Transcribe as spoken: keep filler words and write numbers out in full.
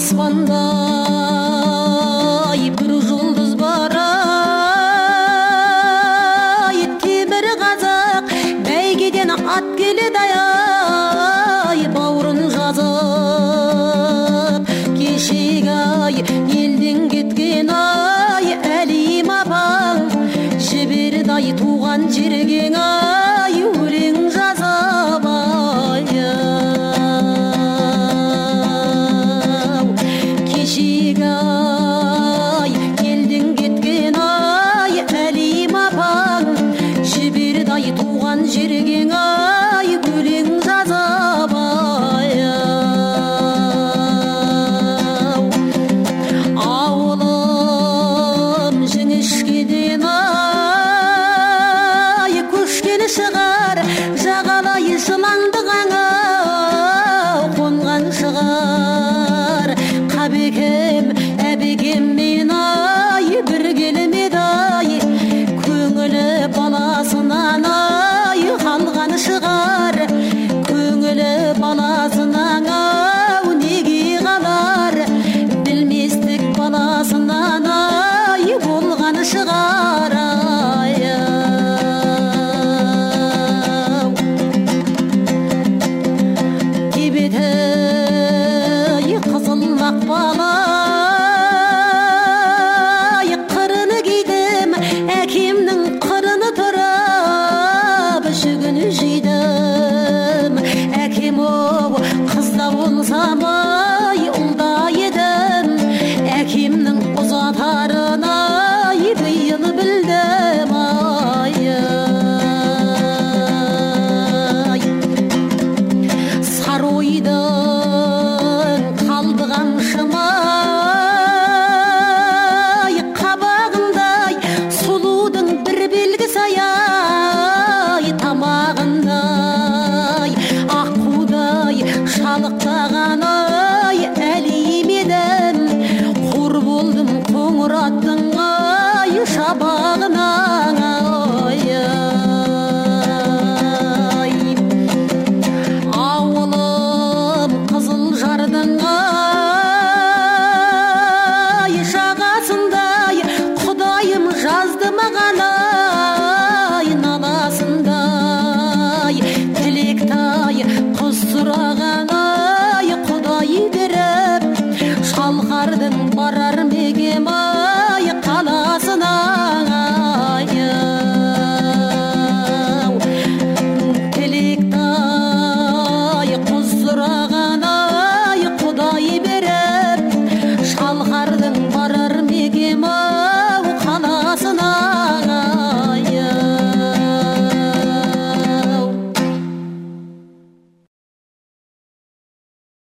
аспанда бір жұлдыз бар ай, темір қазақ бәйгеден ат келеді ай, бауырын жазып кешегі ай, елден кеткен ай, әлим апаң жіберді ай, туған жерген ай, өлең жазып ай. Кешегі ай, елден кеткен ай, әлим апаң жіберді ай, туған жерген ай, өлең жазып ай. Ауылым жіңішкеден ай, көшкен шығар жағалай жылаңды ғаңа қонған шығар. Қабекем әбекем мен ай, бір келмеді ай, көңілі баласынан ай, қалған шығар. Көңілі баласынан ау неге қалар, білместік баласынан ай, болған шығар ай. Кебеті қызыл мақпалай, қырыны кидім әкемнің қырыны тұрып жүгін жидім. Әкем оу қызда болсам ай, ұлда едім, әкемнің ұзатарын ай, биыл білдім ай. Саройдың қалды қамшымай, қабағындай сұлудың бір белгісі ай, тамағындай аққудай шалықтаған